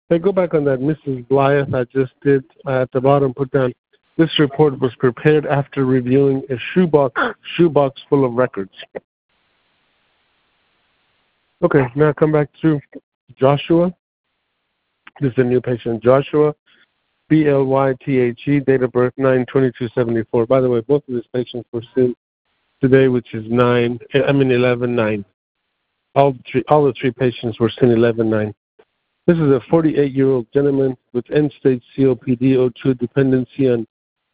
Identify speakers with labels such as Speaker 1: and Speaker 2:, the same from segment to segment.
Speaker 1: Hey, go back on that Mrs. Blythe I just did at the bottom, put down, this report was prepared after reviewing a shoebox full of records. Okay, now come back to Joshua. This is a new patient, Joshua, Blythe, date of birth 9/22/74. By the way, both of these patients were seen today, which is 11/9. All the three patients were seen 11/9. This is a 48-year-old gentleman with end-stage COPD, O2 dependency on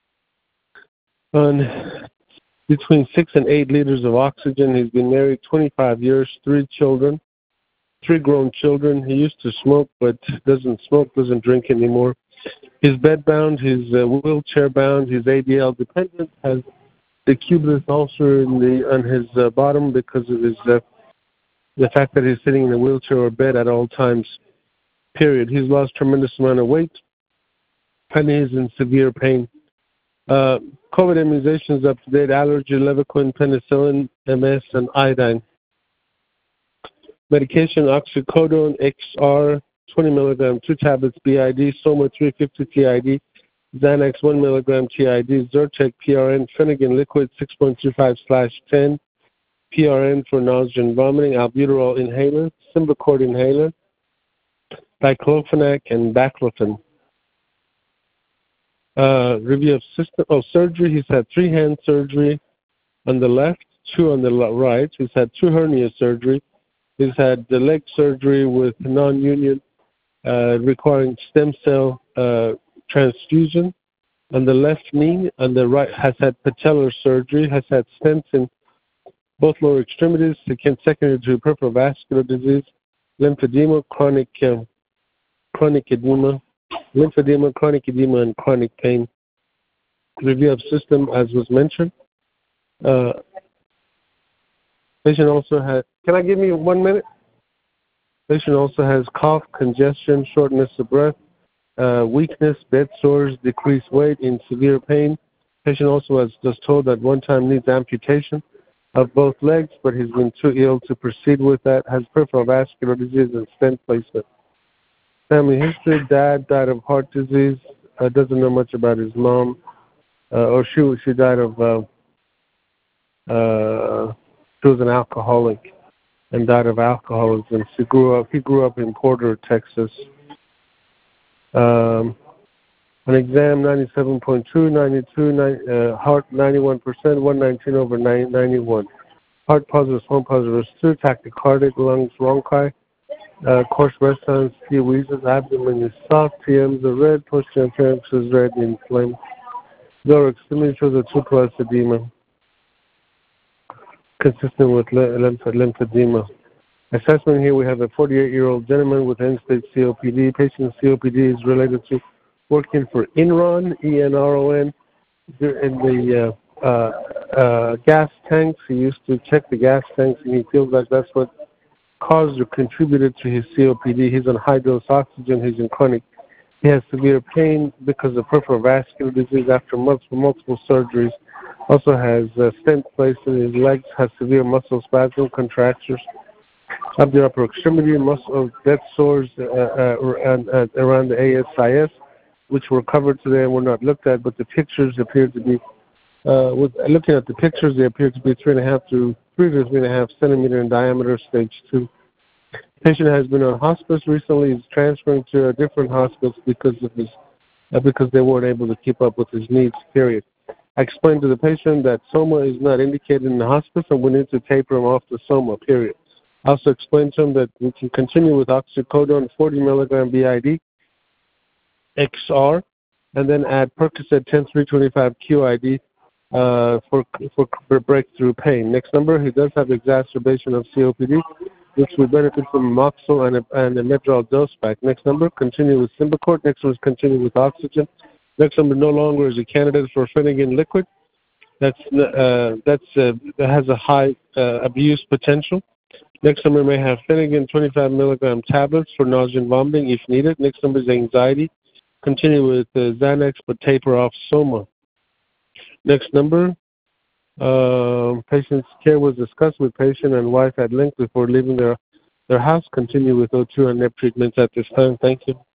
Speaker 1: between 6 and 8 liters of oxygen. He's been married 25 years, 3 children, 3 grown children. He used to smoke, but doesn't smoke, doesn't drink anymore. He's bed-bound, he's wheelchair-bound, he's ADL dependent, has the cubitus ulcer on his bottom because of his the fact that he's sitting in a wheelchair or bed at all times, period. He's lost tremendous amount of weight, and he's in severe pain. COVID immunizations up to date, allergy, Levaquin, penicillin, MS, and iodine. Medication, oxycodone XR, 20 milligram, 2 tablets BID, Soma 350 TID, Xanax 1 milligram TID, Zyrtec PRN, Phenergan liquid 6.25/10, PRN for nausea and vomiting, albuterol inhaler, Symbicort inhaler, diclofenac, and baclofen. Review of surgery. He's had 3 hand surgery on the left, 2 on the right. He's had 2 hernia surgery. He's had the leg surgery with non-union requiring stem cell transfusion on the left knee. On the right has had patellar surgery, has had stents in both lower extremities, secondary to peripheral vascular disease, lymphedema, chronic edema, and chronic pain. Review of system, as was mentioned. Patient also had, can I give you 1 minute? Patient also has cough, congestion, shortness of breath, weakness, bed sores, decreased weight, in severe pain. Patient also was just told that one time needs amputation of both legs, but he's been too ill to proceed with that, has peripheral vascular disease and stent placement. Family history, dad died of heart disease, doesn't know much about his mom, or she died of, she was an alcoholic and died of alcoholism. He grew up in Porter, Texas. An exam 97.2, 92, heart 91%, 119/91. Heart positive, swamp positive, 2, tachycardic, lungs, bronchi, coarse breast sounds, few wheezes, abdomen is soft, TMs are red, posterior pharynx is red and inflamed. Lower extremity shows a 2+ edema, consistent with lymphedema. Assessment here, we have a 48-year-old gentleman with end-stage COPD. Patient's COPD is related to working for Enron, ENRON, in the gas tanks. He used to check the gas tanks, and he feels like that's what caused or contributed to his COPD. He's on high-dose oxygen. He's in chronic. He has severe pain because of peripheral vascular disease after multiple surgeries. Also has stent placed in his legs, has severe muscle spasm, contractures of the upper extremity, muscle dead sores around the ASIS, which were covered today and were not looked at, but the pictures appear to be, looking at the pictures, they appear to be 3.5 to 3.5 centimeter in diameter, stage 2. Patient has been on hospice recently. He's transferring to a different hospice because they weren't able to keep up with his needs, period. I explained to the patient that Soma is not indicated in the hospice and we need to taper him off the Soma, period. I also explained to him that we can continue with oxycodone 40 milligram BID, XR, and then add Percocet 10-325 QID for breakthrough pain. Next number, he does have exacerbation of COPD, which would benefit from Moxil and a Medrol dose pack. Next number, continue with Symbicort. Next one is continue with oxygen. Next number no longer is a candidate for Phenergan liquid. That has a high abuse potential. Next number may have Phenergan 25 milligram tablets for nausea and vomiting if needed. Next number is anxiety. Continue with Xanax, but taper off Soma. Next number, patient's care was discussed with patient and wife at length before leaving their house. Continue with O2 and NEP treatments at this time. Thank you.